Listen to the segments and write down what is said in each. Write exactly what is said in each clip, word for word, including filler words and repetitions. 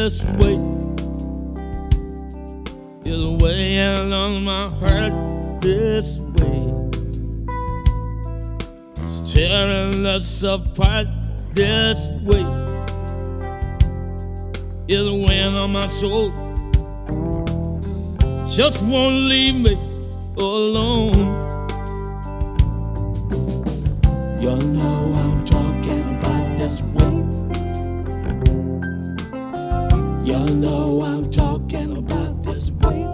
this weight is weighing on my heart. This weight is tearing us apart. This weight is weighing on my soul. Just won't leave me alone. You know I'm talking about this weight. You know I'm talking about this weight.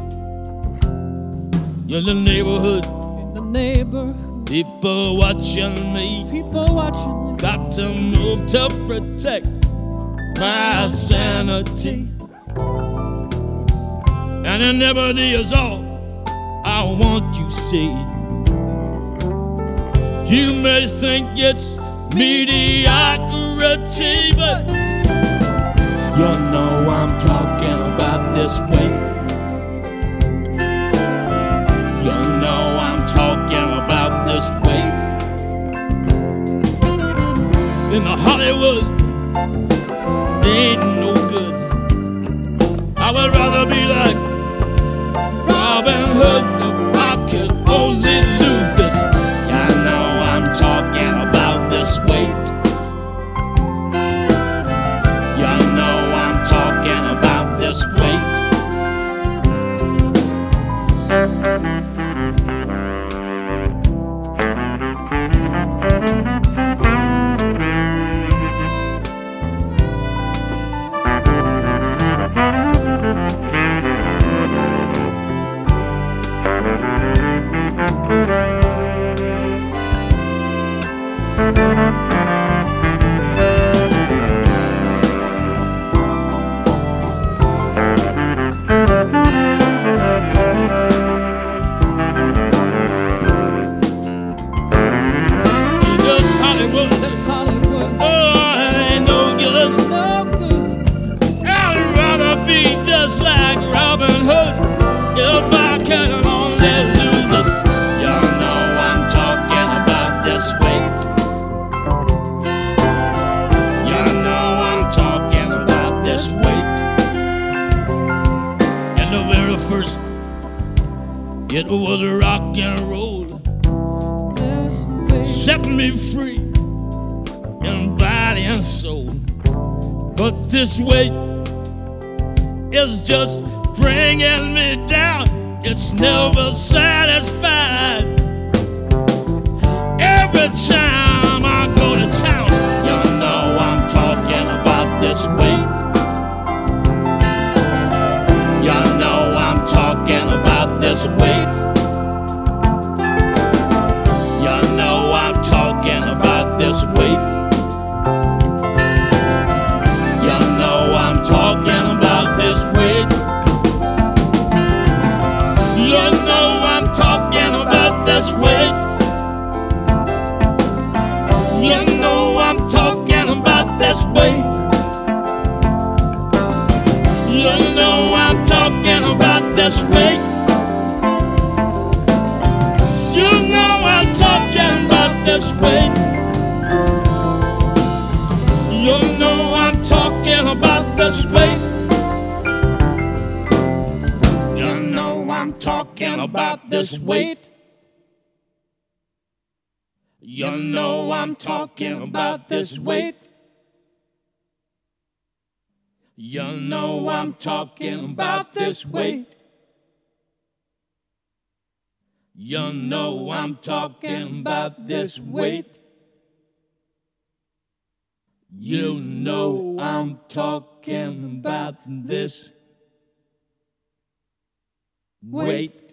In the neighborhood, In the neighborhood, people watching me. people watching me. Got to move to protect my sanity. And anonymity is all I want you see. You may think it's mediocrity, but you know I'm talking about this weight. You know I'm talking about this weight. In the Hollywood, ain't no good. I would rather be like Robin Hood if I could only lose this. I know I'm talking about this weight. You know I'm talking about this weight. That's Hollywood, Oh, it ain't no good. no good. I'd rather be just like Robin Hood if I could only lose this. You know I'm talking about this weight. You know I'm talking about this weight. And the very first, it was rock and roll. This weight, Set me free in body and soul. But this weight is just bringing me down. It's never satisfied. Every time I go to town, you know I'm talking about this weight. You know I'm talking about this weight. You know I'm talking about this weight. You know I'm talking about this weight. You know I'm talking about this weight. You know I'm talking about this weight. You know I'm talking about this weight. You know I'm talking about this weight. You know I'm talking about this weight. You know I'm talking about this weight. You know I'm talking about this weight. You know I'm talking about this weight. You know I'm talking about this weight. You know I'm talking about this weight.